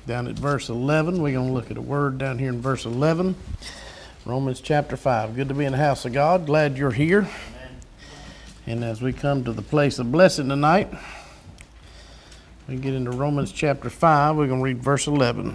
down at verse 11. We're going to look at a word down here in verse 11. Romans chapter 5. Good to be in the house of God. Glad you're here. Amen. And as we come to the place of blessing tonight, we get into Romans chapter 5. We're going to read verse 11.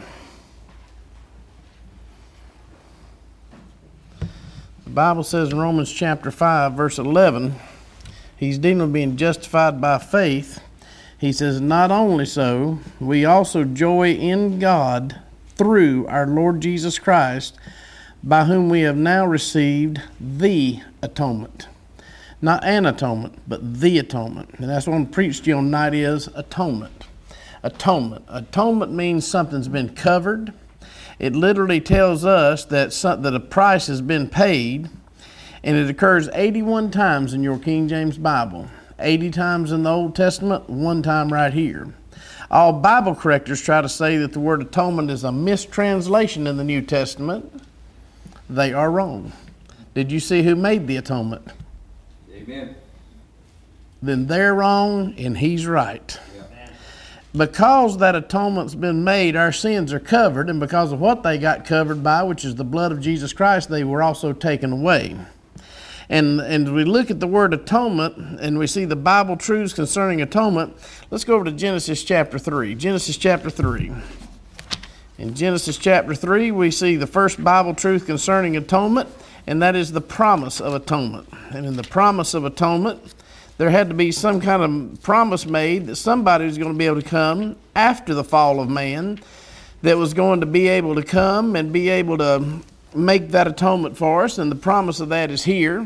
The Bible says in Romans chapter 5, verse 11, he's dealing with being justified by faith. He says, not only so, we also joy in God through our Lord Jesus Christ, by whom we have now received the atonement. Not an atonement, but the atonement. And that's what I'm preached to you on tonight is atonement. Atonement. Atonement means something's been covered. It literally tells us that a price has been paid, and it occurs 81 times in your King James Bible. 80 times in the Old Testament, one time right here. All Bible correctors try to say that the word atonement is a mistranslation in the New Testament. They are wrong. Did you see who made the atonement? Amen. Then they're wrong and he's right. Yeah. Because that atonement's been made, our sins are covered, and because of what they got covered by, which is the blood of Jesus Christ, they were also taken away. And we look at the word atonement and we see the Bible truths concerning atonement. Let's go over to Genesis chapter 3. Genesis chapter 3. In Genesis chapter 3, we see the first Bible truth concerning atonement, and that is the promise of atonement. And in the promise of atonement, there had to be some kind of promise made that somebody was going to be able to come after the fall of man, that was going to be able to come and be able to make that atonement for us, and the promise of that is here.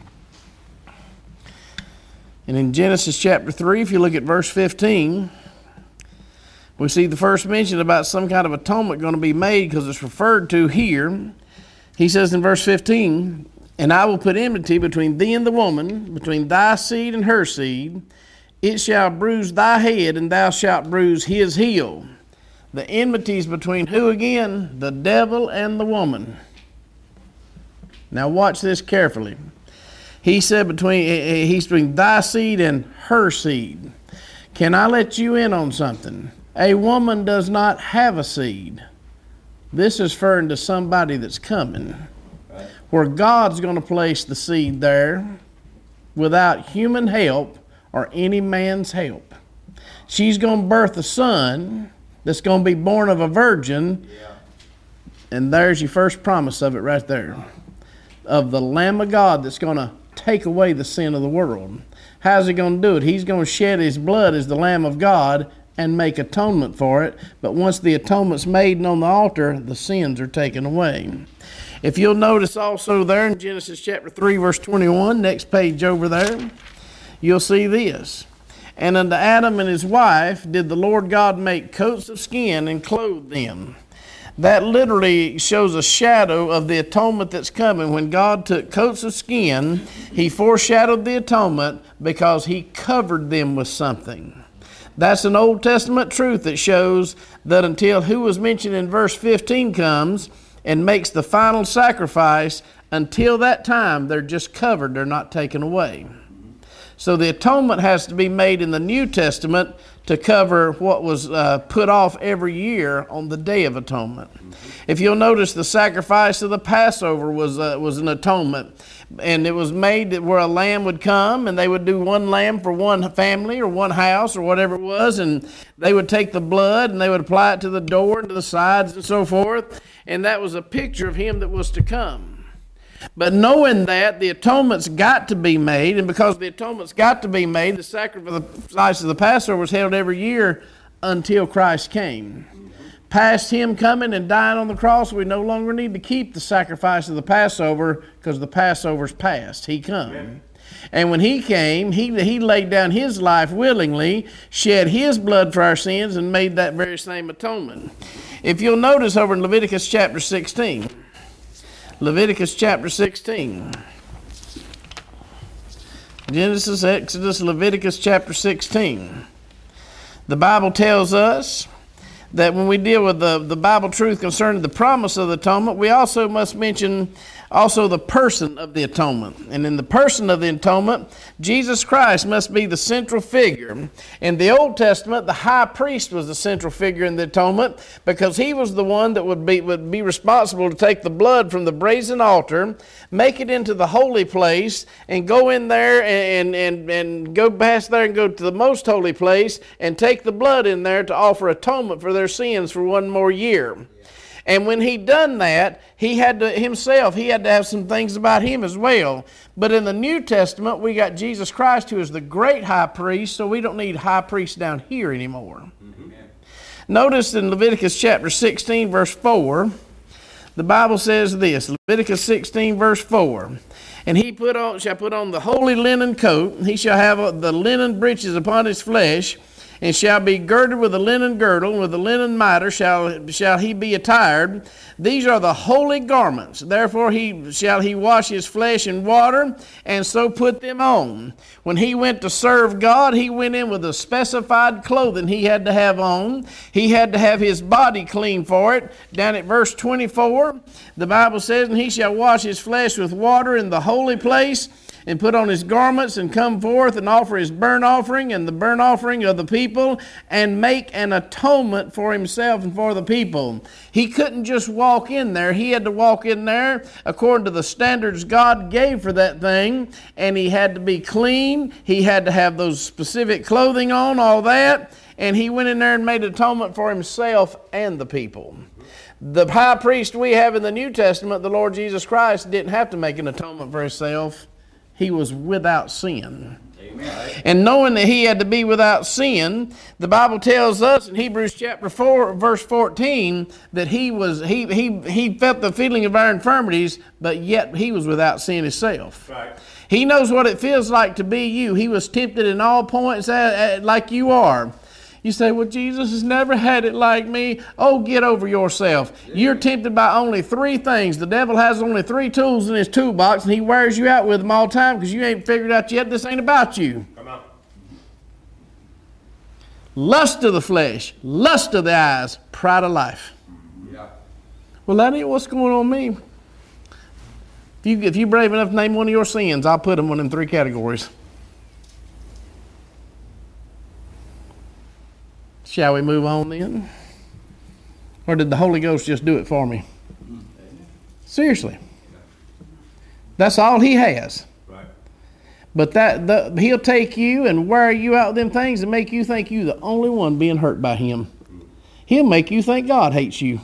And in Genesis chapter 3, if you look at verse 15, we see the first mention about some kind of atonement going to be made, because it's referred to here. He says in verse 15, and I will put enmity between thee and the woman, between thy seed and her seed. It shall bruise thy head, and thou shalt bruise his heel. The enmity is between who again? The devil and the woman. Now watch this carefully. He said he's between thy seed and her seed. Can I let you in on something? A woman does not have a seed. This is referring to somebody that's coming. Right. Where God's going to place the seed there without human help or any man's help. She's going to birth a son that's going to be born of a virgin. Yeah. And there's your first promise of it right there. Of the Lamb of God that's going to take away the sin of the world. How's he going to do it? He's going to shed his blood as the Lamb of God and make atonement for it. But once the atonement's made and on the altar, the sins are taken away. If you'll notice also there in Genesis chapter 3, verse 21, next page over there, you'll see this. And unto Adam and his wife did the Lord God make coats of skin and clothe them. That literally shows a shadow of the atonement that's coming. When God took coats of skin, he foreshadowed the atonement because he covered them with something. That's an Old Testament truth that shows that until who was mentioned in verse 15 comes and makes the final sacrifice, until that time they're just covered, they're not taken away. So the atonement has to be made in the New Testament to cover what was put off every year on the Day of Atonement. If you'll notice, the sacrifice of the Passover was an atonement. And it was made where a lamb would come, and they would do one lamb for one family or one house or whatever it was, and they would take the blood and they would apply it to the door and to the sides and so forth. And that was a picture of him that was to come. But knowing that the atonement's got to be made, and because the atonement's got to be made, the sacrifice of the Passover was held every year until Christ came. Past him coming and dying on the cross, we no longer need to keep the sacrifice of the Passover because the Passover's past. He come. Amen. And when he came, he laid down his life willingly, shed his blood for our sins, and made that very same atonement. If you'll notice over in Leviticus chapter 16, Leviticus chapter 16. Genesis, Exodus, Leviticus chapter 16. The Bible tells us that when we deal with the Bible truth concerning the promise of the atonement, we also must mention also the person of the atonement. And in the person of the atonement, Jesus Christ must be the central figure. In the Old Testament, the high priest was the central figure in the atonement because he was the one that would be responsible to take the blood from the brazen altar, make it into the holy place, and go in there and go past there and go to the most holy place and take the blood in there to offer atonement for their sins for one more year. And when he done that, he had to have some things about him as well. But in the New Testament, we got Jesus Christ, who is the great high priest, so we don't need high priest down here anymore. Mm-hmm. Notice in Leviticus chapter 16, verse 4, the Bible says this, Leviticus 16, verse 4, and he shall put on the holy linen coat, he shall have the linen breeches upon his flesh, and shall be girded with a linen girdle, and with a linen mitre shall he be attired. These are the holy garments. Therefore shall he wash his flesh in water, and so put them on. When he went to serve God, he went in with a specified clothing he had to have on. He had to have his body clean for it. Down at verse 24, the Bible says, and he shall wash his flesh with water in the holy place, and put on his garments, and come forth and offer his burnt offering and the burnt offering of the people, and make an atonement for himself and for the people. He couldn't just walk in there. He had to walk in there according to the standards God gave for that thing, and he had to be clean. He had to have those specific clothing on, all that, and he went in there and made atonement for himself and the people. The high priest we have in the New Testament, the Lord Jesus Christ, didn't have to make an atonement for himself. He was without sin. Amen. And knowing that he had to be without sin, the Bible tells us in Hebrews chapter 4, verse 14, that he felt the feeling of our infirmities, but yet he was without sin himself. Right. He knows what it feels like to be you. He was tempted in all points like you are. You say, well, Jesus has never had it like me. Oh, get over yourself. You're tempted by only three things. The devil has only three tools in his toolbox, and he wears you out with them all the time because you ain't figured out yet this ain't about you. Come on. Lust of the flesh, lust of the eyes, pride of life. Yeah. Well, that ain't what's going on with me. If you're brave enough to name one of your sins, I'll put them in them three categories. Shall we move on then? Or did the Holy Ghost just do it for me? Seriously. That's all he has. Right. But he'll take you and wear you out with them things and make you think you're the only one being hurt by him. He'll make you think God hates you.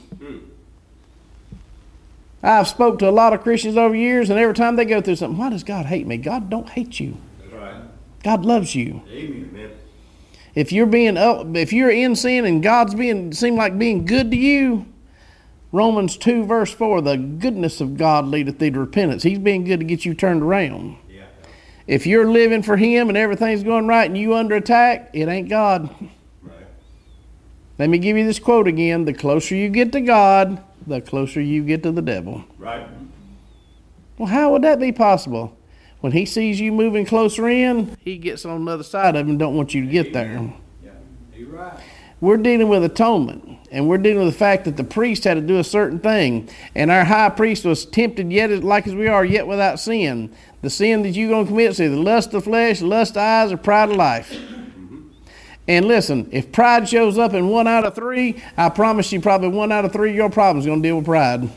I've spoke to a lot of Christians over years, and every time they go through something, why does God hate me? God don't hate you. That's right. God loves you. Amen. If you're in sin and God's seem like being good to you, Romans 2 verse 4, the goodness of God leadeth thee to repentance. He's being good to get you turned around. Yeah. If you're living for him and everything's going right and you under attack, it ain't God. Right. Let me give you this quote again. The closer you get to God, the closer you get to the devil. Right. Well, how would that be possible? When he sees you moving closer in, he gets on the other side of him and don't want you to get there. Yeah, you're right. We're dealing with atonement, and we're dealing with the fact that the priest had to do a certain thing, and our high priest was tempted yet like as we are, yet without sin. The sin that you're going to commit is either lust of flesh, lust of eyes, or pride of life. Mm-hmm. And listen, if pride shows up in 1 out of 3, I promise you probably 1 out of 3 of your problems is going to deal with pride.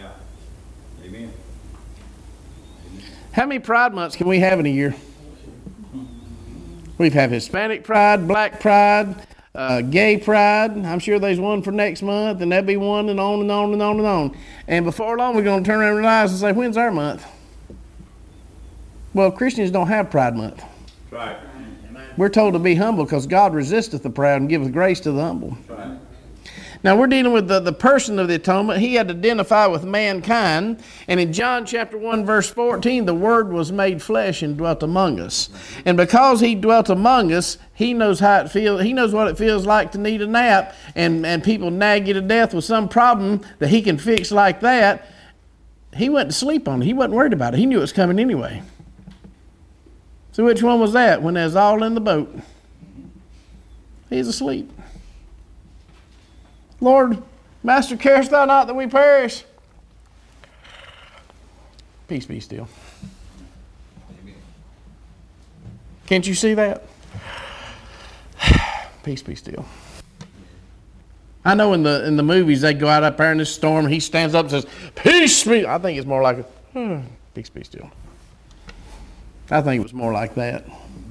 How many pride months can we have in a year? We've had Hispanic pride, black pride, gay pride. I'm sure there's one for next month, and there'll be one, and on and on and on and on. And before long, we're going to turn around and realize and say, when's our month? Well, Christians don't have Pride Month. Right. We're told to be humble because God resisteth the proud and giveth grace to the humble. Right. Now, we're dealing with the person of the atonement. He had to identify with mankind. And in John chapter 1, verse 14, the Word was made flesh and dwelt among us. And because he dwelt among us, he knows how it feels. He knows what it feels like to need a nap. And people nag you to death with some problem that he can fix like that. He went to sleep on it. He wasn't worried about it. He knew it was coming anyway. So which one was that when they was all in the boat? He's asleep. Lord, Master, carest thou not that we perish? Peace be still. Can't you see that? Peace be still. I know in the movies they go out up there in this storm and he stands up and says, peace be. I think it's more like, peace be still. I think it was more like that.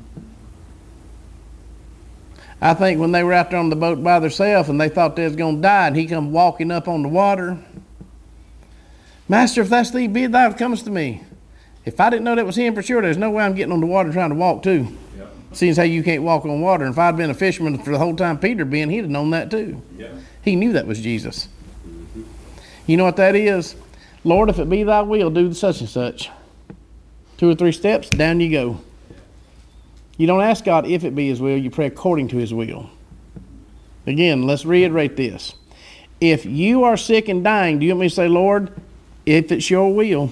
I think when they were out there on the boat by themselves and they thought they was going to die and he come walking up on the water. Master, if that's thee, be thou comest to me. If I didn't know that was him for sure, there's no way I'm getting on the water trying to walk too. Yep. Seeing as how you can't walk on water. And if I'd been a fisherman for the whole time Peter been, he'd have known that too. Yep. He knew that was Jesus. Mm-hmm. You know what that is? Lord, if it be thy will, do such and such. 2 or 3 steps, down you go. You don't ask God if it be his will, you pray according to his will. Again, let's reiterate this. If you are sick and dying, do you want me to say, Lord, if it's your will,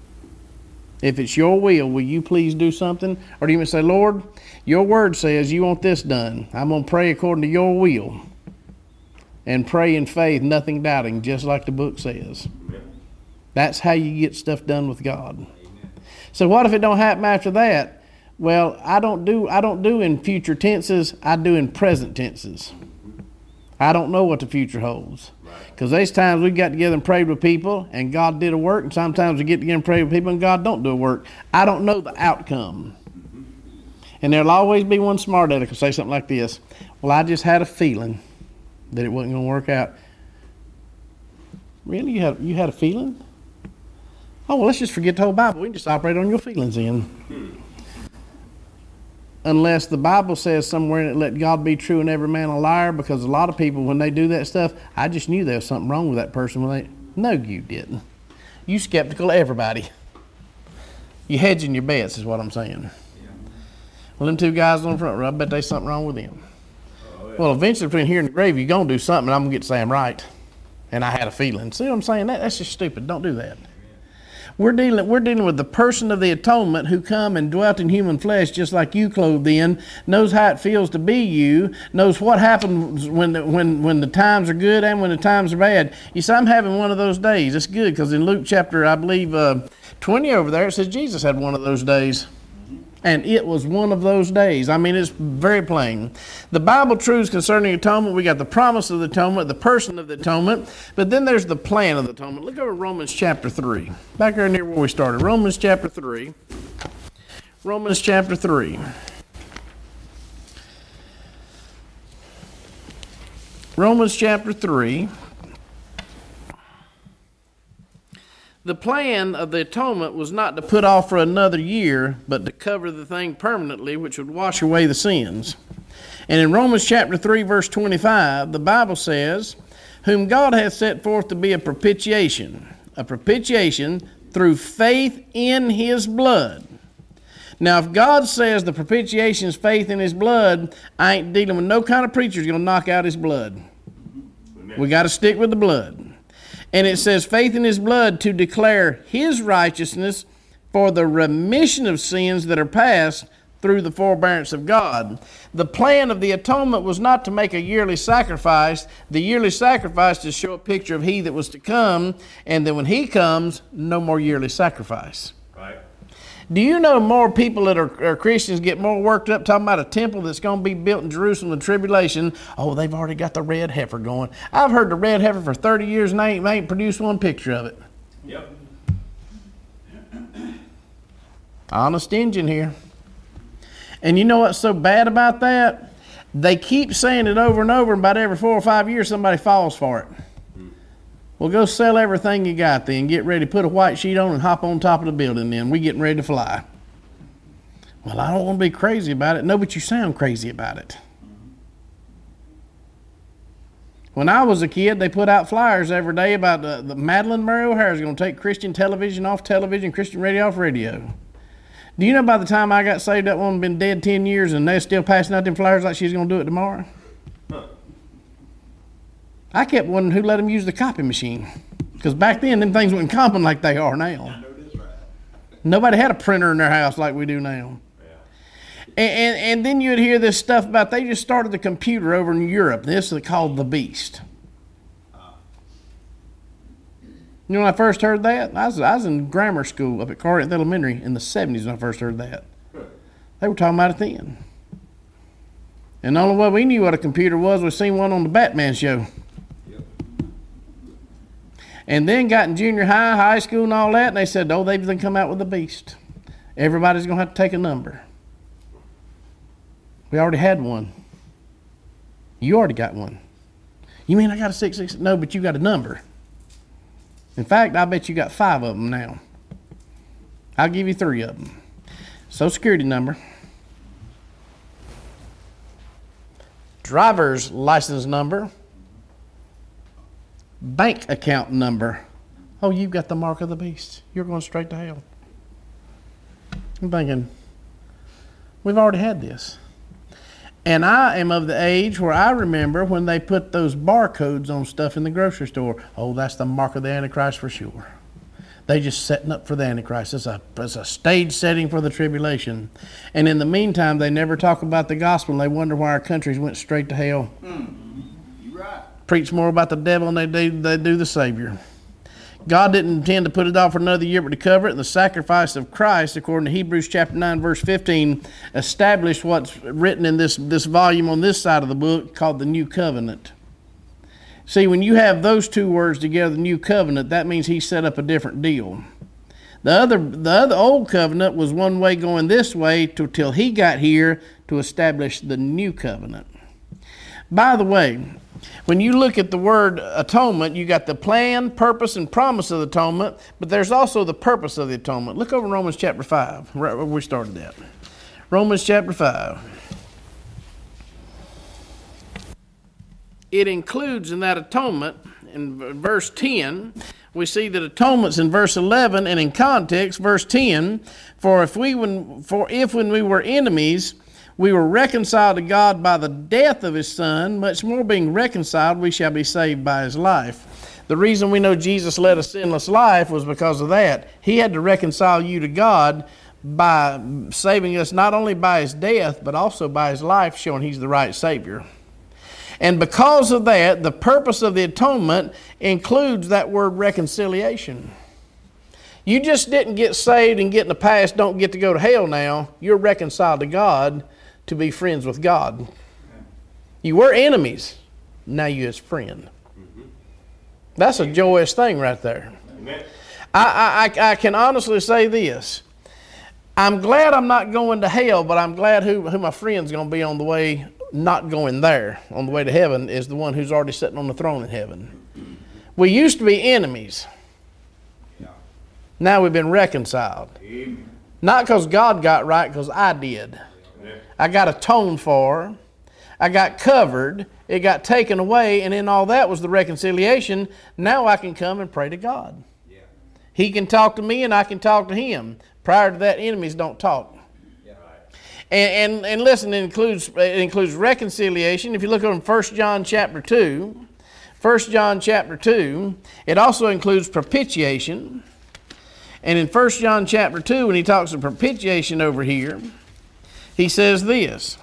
will you please do something? Or do you want me to say, Lord, your word says you want this done. I'm going to pray according to your will. And pray in faith, nothing doubting, just like the book says. Amen. That's how you get stuff done with God. Amen. So what if it don't happen after that? Well, I don't do in future tenses, I do in present tenses. I don't know what the future holds. Because there's times we got together and prayed with people and God did a work, and sometimes we get together and pray with people and God don't do a work. I don't know the outcome. And there'll always be one smart aleck who say something like this. Well, I just had a feeling that it wasn't going to work out. Really? You had a feeling? Oh, well, let's just forget the whole Bible. We can just operate on your feelings then. Unless the Bible says somewhere in it, let God be true and every man a liar, because a lot of people, when they do that stuff, I just knew there was something wrong with that person. No, you didn't. You skeptical of everybody. You hedging your bets is what I'm saying. Yeah. Well, them 2 guys on the front row, I bet there's something wrong with them. Oh, yeah. Well, eventually between here and the grave, you're going to do something and I'm going to get to say I'm right. And I had a feeling. See what I'm saying? That's just stupid. Don't do that. We're dealing with the person of the atonement who come and dwelt in human flesh just like you, clothed in, knows how it feels to be you, knows what happens when the times are good and when the times are bad. You see, I'm having one of those days. It's good because in Luke chapter, I believe, 20 over there, it says Jesus had one of those days. And it was one of those days. I mean, it's very plain. The Bible truths concerning atonement, we got the promise of the atonement, the person of the atonement, but then there's the plan of the atonement. Look over Romans chapter 3. Back there near where we started. Romans chapter 3. Romans chapter 3. Romans chapter 3. The plan of the atonement was not to put off for another year, but to cover the thing permanently, which would wash away the sins. And in Romans chapter 3, verse 25, the Bible says, whom God hath set forth to be a propitiation through faith in his blood. Now, if God says the propitiation is faith in his blood, I ain't dealing with no kind of preacher who's going to knock out his blood. Amen. We got to stick with the blood. And it says faith in his blood to declare his righteousness for the remission of sins that are past through the forbearance of God. The plan of the atonement was not to make a yearly sacrifice. The yearly sacrifice to show a picture of he that was to come, and then when he comes, no more yearly sacrifice. Right. Do you know more people that are Christians get more worked up talking about a temple that's going to be built in Jerusalem in tribulation? Oh, they've already got the red heifer going. I've heard the red heifer for 30 years and they ain't produced one picture of it. Yep. Honest engine here. And you know what's so bad about that? They keep saying it over and over, and about every 4 or 5 years somebody falls for it. Well, go sell everything you got then. Get ready to put a white sheet on and hop on top of the building then. We getting ready to fly. Well, I don't want to be crazy about it. No, but you sound crazy about it. When I was a kid, they put out flyers every day about the Madeline Murray O'Hara is going to take Christian television off television, Christian radio off radio. Do you know by the time I got saved, that woman been dead 10 years and they're still passing out them flyers like she's going to do it tomorrow? I kept wondering who let them use the copy machine. Because back then, them things weren't common like they are now. I know this right. Nobody had a printer in their house like we do now. Yeah. And then you'd hear this stuff about they just started the computer over in Europe. This is called the Beast. You know when I first heard that? I was in grammar school up at Corinth Elementary in the 70s when I first heard that. They were talking about it then. And the only way we knew what a computer was, we seen one on the Batman show. Yep. And then got in junior high, high school and all that, and they said, oh, they've come out with a beast. Everybody's going to have to take a number. We already had one. You already got one. You mean I got a 666? No, but you got a number. In fact, I bet you got 5 of them now. I'll give you 3 of them. Social Security number, driver's license number, bank account number. Oh, you've got the mark of the beast. You're going straight to hell. I'm thinking, we've already had this. And I am of the age where I remember when they put those barcodes on stuff in the grocery store. Oh, that's the mark of the Antichrist for sure. They just setting up for the Antichrist. It's a stage setting for the tribulation. And in the meantime, they never talk about the gospel, and they wonder why our countries went straight to hell. You're right. Preach more about the devil than they do the Savior. God didn't intend to put it off for another year, but to cover it. And the sacrifice of Christ, according to Hebrews chapter 9, verse 15, established what's written in this volume on this side of the book called the New Covenant. See, when you have those two words together, the New Covenant, that means he set up a different deal. The other old covenant was one way going this way till he got here to establish the New Covenant. By the way, when you look at the word atonement, you got the plan, purpose, and promise of the atonement, but there's also the purpose of the atonement. Look over in Romans chapter 5, right where we started at. Romans chapter 5. It includes in that atonement, in verse 10, we see that atonement's in verse 11, and in context, verse 10, for if when we were enemies, we were reconciled to God by the death of his Son, much more being reconciled, we shall be saved by his life. The reason we know Jesus led a sinless life was because of that. He had to reconcile you to God by saving us not only by his death, but also by his life, showing he's the right Savior. And because of that, the purpose of the atonement includes that word reconciliation. You just didn't get saved and get in the past, don't get to go to hell now. You're reconciled to God to be friends with God. You were enemies, now you're his friend. That's a joyous thing right there. I can honestly say this. I'm glad I'm not going to hell, but I'm glad who my friend's going to be on the way, not going there, on the way to heaven, is the one who's already sitting on the throne in heaven. We used to be enemies. Now we've been reconciled. Not because God got right, because I did. I got atoned for. I got covered. It got taken away, and in all that was the reconciliation. Now I can come and pray to God. He can talk to me, and I can talk to him. Prior to that, enemies don't talk. And listen, it includes reconciliation. If you look on 1 John chapter 2, 1 John chapter 2, it also includes propitiation. And in 1 John chapter 2, when he talks of propitiation over here, he says this.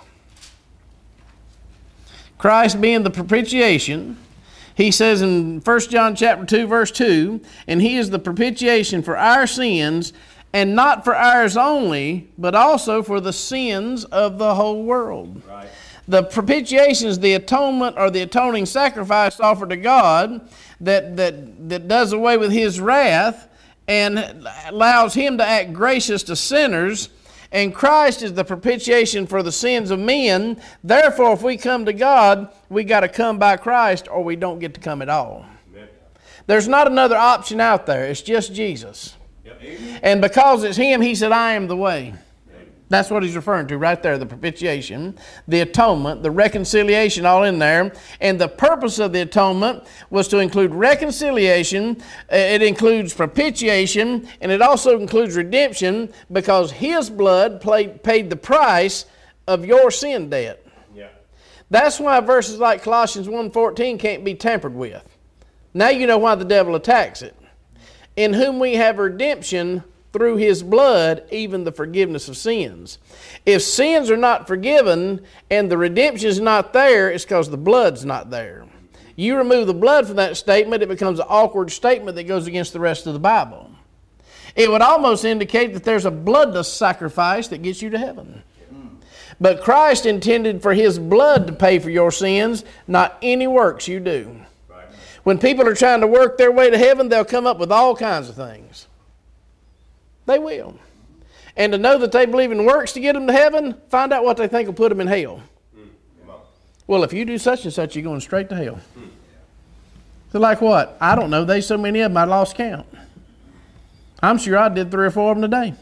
Christ being the propitiation, he says in 1 John chapter 2, verse 2, and he is the propitiation for our sins, and not for ours only, but also for the sins of the whole world. Right. The propitiation is the atonement or the atoning sacrifice offered to God that does away with his wrath and allows him to act gracious to sinners. And Christ is the propitiation for the sins of men. Therefore, if we come to God, we got to come by Christ or we don't get to come at all. Amen. There's not another option out there. It's just Jesus. And because it's him, he said, I am the way. That's what he's referring to right there, the propitiation, the atonement, the reconciliation, all in there. And the purpose of the atonement was to include reconciliation, it includes propitiation, and it also includes redemption because his blood paid the price of your sin debt. Yeah. That's why verses like Colossians 1:14 can't be tampered with. Now you know why the devil attacks it. In whom we have redemption through his blood, even the forgiveness of sins. If sins are not forgiven and the redemption is not there, it's because the blood's not there. You remove the blood from that statement, it becomes an awkward statement that goes against the rest of the Bible. It would almost indicate that there's a bloodless sacrifice that gets you to heaven. But Christ intended for his blood to pay for your sins, not any works you do. Right. When people are trying to work their way to heaven, they'll come up with all kinds of things. They will. And to know that they believe in works to get them to heaven, find out what they think will put them in hell. Well, if you do such and such, you're going straight to hell. So like what? I don't know. There's so many of them I lost count. I'm sure I did 3 or 4 of them today.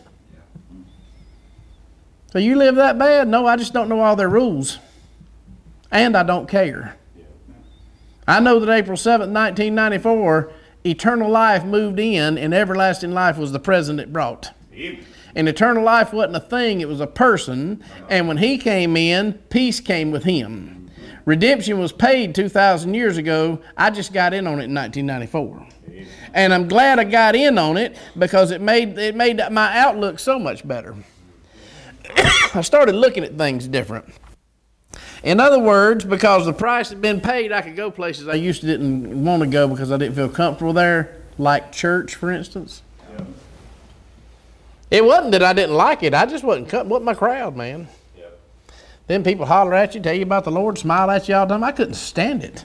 So you live that bad? No, I just don't know all their rules. And I don't care. I know that April 7th, 1994, eternal life moved in and everlasting life was the present it brought. And eternal life wasn't a thing, it was a person. And when he came in, peace came with him. Redemption was paid 2,000 years ago. I just got in on it in 1994. And I'm glad I got in on it because it made my outlook so much better. I started looking at things different. In other words, because the price had been paid, I could go places I used to didn't want to go because I didn't feel comfortable there, like church, for instance. Yeah. It wasn't that I didn't like it. I just wasn't my crowd, man. Yeah. Then people holler at you, tell you about the Lord, smile at you all the time. I couldn't stand it.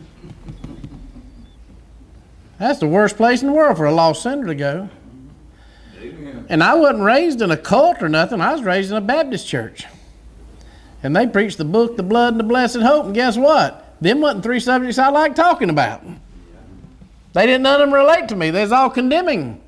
That's the worst place in the world for a lost sinner to go. And I wasn't raised in a cult or nothing. I was raised in a Baptist church. And they preached the book, the blood, and the blessed hope. And guess what? Them wasn't 3 subjects I like talking about. None of them relate to me. They was all condemning.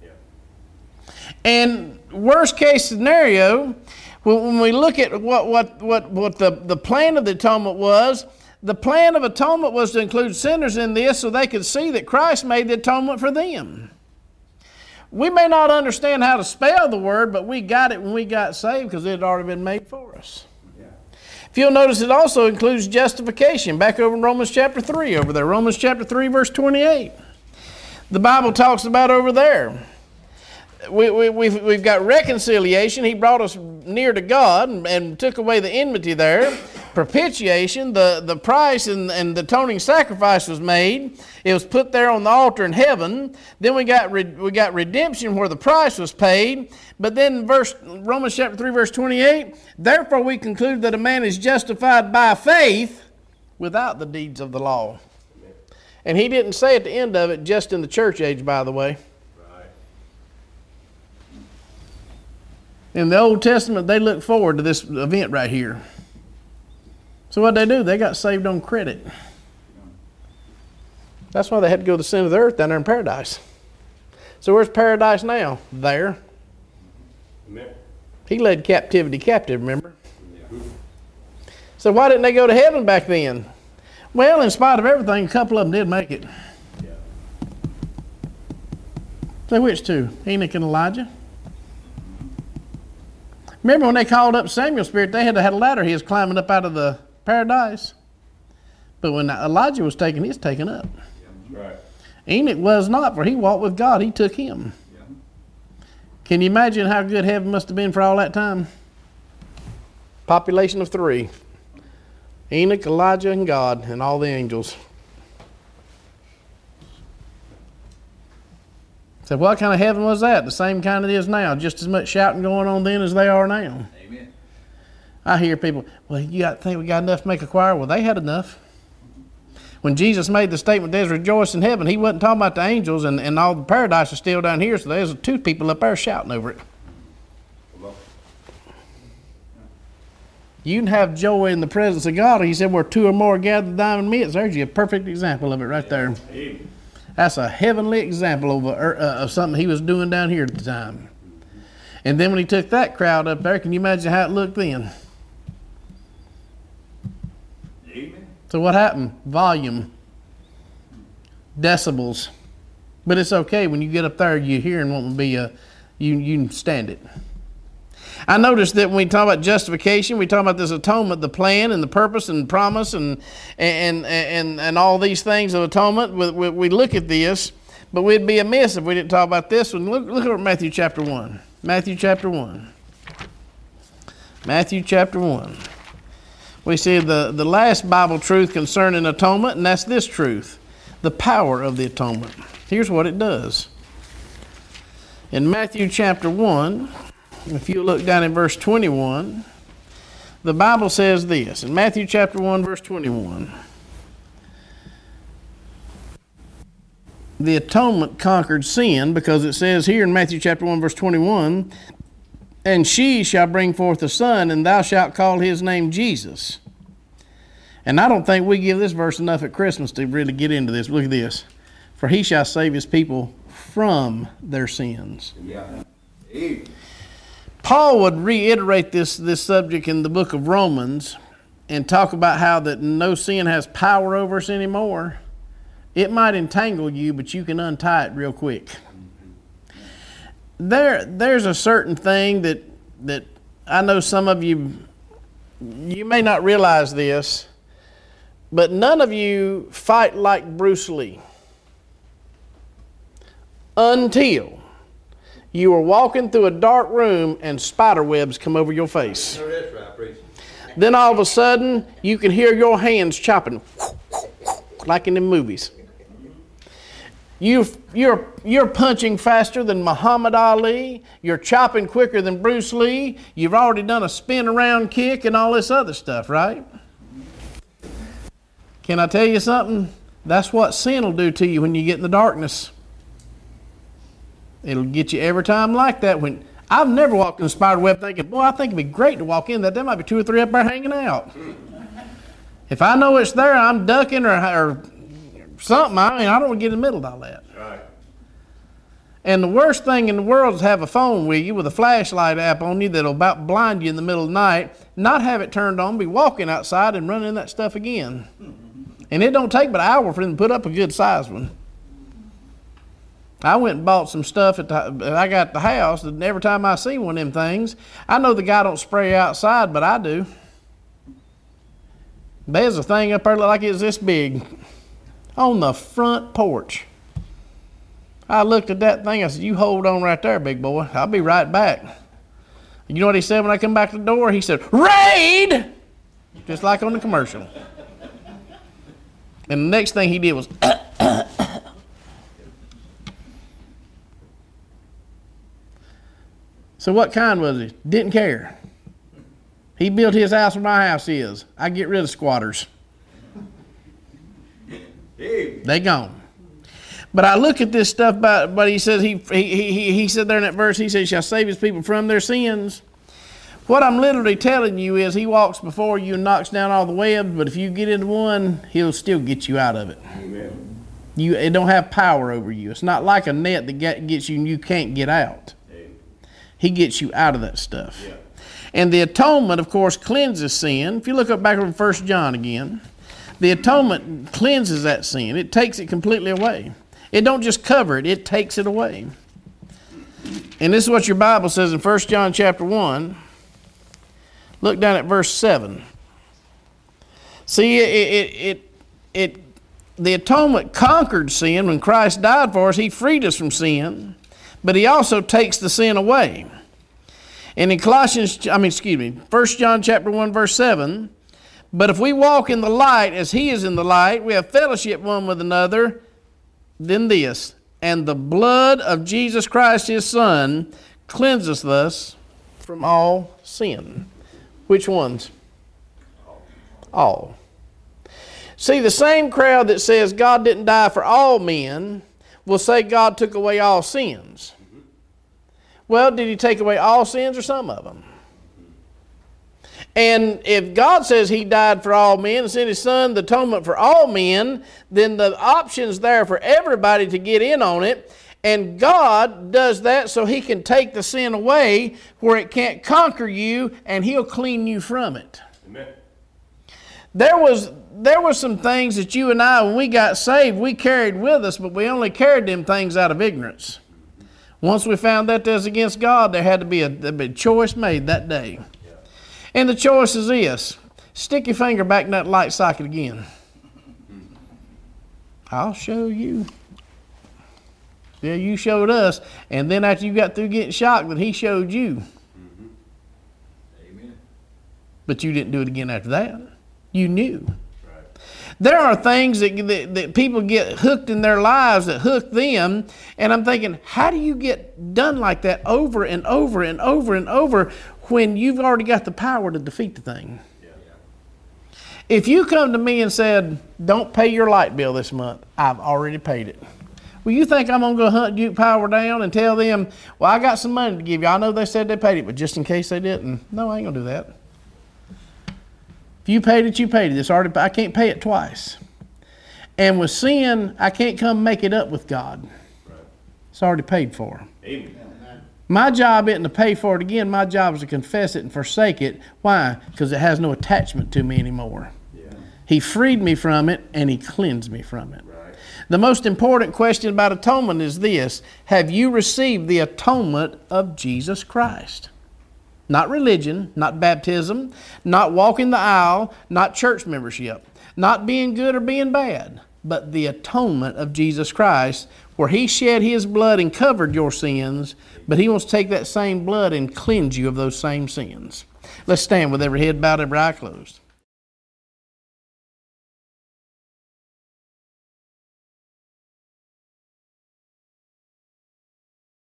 And worst case scenario, when we look at what the plan of the atonement was, the plan of atonement was to include sinners in this so they could see that Christ made the atonement for them. We may not understand how to spell the word, but we got it when we got saved because it had already been made for us. Yeah. If you'll notice, it also includes justification. Back over in Romans chapter 3 over there. Romans chapter 3 verse 28. The Bible talks about over there. We've got reconciliation. He brought us near to God and took away the enmity there. Propitiation, the price and the atoning sacrifice was made. It was put there on the altar in heaven. Then we got redemption where the price was paid. But then Romans chapter 3 verse 28, therefore we conclude that a man is justified by faith without the deeds of the law. And he didn't say at the end of it, just in the church age, by the way. In the Old Testament, they looked forward to this event right here. So what they do? They got saved on credit. That's why they had to go to the center of the earth down there in paradise. So where's paradise now? There. Amen. He led captivity captive, remember? Yeah. So why didn't they go to heaven back then? Well, in spite of everything, a couple of them did make it. Yeah. So which two? Enoch and Elijah? Remember when they called up Samuel's spirit, they had to have a ladder he was climbing up out of the paradise. But when Elijah was taken, he was taken up. Yeah, right. Enoch was not, for he walked with God. He took him. Yeah. Can you imagine how good heaven must have been for all that time? Population of 3. Enoch, Elijah, and God, and all the angels. So what kind of heaven was that? The same kind it is now. Just as much shouting going on then as they are now. Amen. I hear people, well, you think we got enough to make a choir? Well, they had enough. When Jesus made the statement, there's rejoice in heaven, he wasn't talking about the angels and all the paradise is still down here, so there's 2 people up there shouting over it. You can have joy in the presence of God. He said, where 2 or more gathered down in midst. There's a perfect example of it right there. Amen. That's a heavenly example of something he was doing down here at the time. And then when he took that crowd up there, can you imagine how it looked then? Amen. So what happened? Volume. Decibels. But it's okay. When you get up there, you hear and won't be you can stand it. I noticed that when we talk about justification, we talk about this atonement, the plan and the purpose and promise and all these things of atonement. We look at this, but we'd be amiss if we didn't talk about this one. Look at Matthew chapter 1. Matthew chapter 1. Matthew chapter 1. we see the last Bible truth concerning atonement, and that's this truth, the power of the atonement. Here's what it does. In Matthew chapter 1, if you look down in verse 21, the Bible says this. In Matthew chapter 1, verse 21, the atonement conquered sin, because it says here in Matthew chapter 1, verse 21, and she shall bring forth a son, and thou shalt call his name Jesus. And I don't think we give this verse enough at Christmas to really get into this. Look at this. For he shall save his people from their sins. Yeah. Hey. Paul would reiterate this subject in the book of Romans and talk about how that no sin has power over us anymore. It might entangle you, but you can untie it real quick. There's a certain thing that I know some of you may not realize this, but none of you fight like Bruce Lee until you are walking through a dark room and spider webs come over your face. No, that's right, preacher. Then all of a sudden, you can hear your hands chopping like in the movies. You're punching faster than Muhammad Ali. You're chopping quicker than Bruce Lee. You've already done a spin around kick and all this other stuff, right? Can I tell you something? That's what sin will do to you when you get in the darkness. It'll get you every time like that. When I've never walked in a spider web thinking, boy, I think it'd be great to walk in that. There might be 2 or 3 up there hanging out. If I know it's there, I'm ducking or something. I don't want to get in the middle of all that. Right. And the worst thing in the world is have a phone with you with a flashlight app on you that'll about blind you in the middle of the night, not have it turned on, be walking outside and running that stuff again. And it don't take but an hour for them to put up a good sized one. I went and bought some stuff that I got at the house, and every time I see one of them things, I know the guy don't spray outside, but I do. There's a thing up there like it's this big on the front porch. I looked at that thing, I said, you hold on right there, big boy. I'll be right back. You know what he said when I come back to the door? He said, raid! Just like on the commercial. And the next thing he did was, So what kind was he? Didn't care. He built his house where my house is. I get rid of squatters. Hey. They gone. But I look at this stuff, but he says he said there in that verse, he says, he shall save his people from their sins. What I'm literally telling you is he walks before you and knocks down all the webs, but if you get into one, he'll still get you out of it. Amen. It don't have power over you. It's not like a net that gets you and you can't get out. He gets you out of that stuff. Yeah. And the atonement, of course, cleanses sin. If you look up back over 1 John again, the atonement cleanses that sin. It takes it completely away. It don't just cover it, it takes it away. And this is what your Bible says in 1 John chapter 1. Look down at verse 7. See, the atonement conquered sin. When Christ died for us, he freed us from sin. But he also takes the sin away. And in 1 John chapter 1, verse 7, but if we walk in the light as he is in the light, we have fellowship one with another, then this, and the blood of Jesus Christ his Son cleanseth us from all sin. Which ones? All. See, the same crowd that says God didn't die for all men will say God took away all sins. Well, did he take away all sins or some of them? And if God says he died for all men and sent his Son, the atonement for all men, then the option's there for everybody to get in on it. And God does that so he can take the sin away where it can't conquer you, and he'll clean you from it. Amen. There was some things that you and I, when we got saved, we carried with us, but we only carried them things out of ignorance. Once we found that that's against God, there had to be a choice made that day. Yeah. And the choice is this. Stick your finger back in that light socket again. I'll show you. Yeah, you showed us. And then after you got through getting shocked, that he showed you. Amen. But you didn't do it again after that. You knew. There are things that people get hooked in their lives that hook them, and I'm thinking, how do you get done like that over and over and over and over when you've already got the power to defeat the thing? Yeah. If you come to me and said, don't pay your light bill this month, I've already paid it. Well, you think I'm going to go hunt Duke Power down and tell them, well, I got some money to give you. I know they said they paid it, but just in case they didn't, no, I ain't going to do that. If you paid it, you paid it. It's already, I can't pay it twice. And with sin, I can't come make it up with God. Right. It's already paid for. Amen. My job isn't to pay for it again. My job is to confess it and forsake it. Why? Because it has no attachment to me anymore. Yeah. He freed me from it, and he cleansed me from it. Right. The most important question about atonement is this: have you received the atonement of Jesus Christ? Not religion, not baptism, not walking the aisle, not church membership, not being good or being bad, but the atonement of Jesus Christ, where he shed his blood and covered your sins, but he wants to take that same blood and cleanse you of those same sins. Let's stand with every head bowed, every eye closed.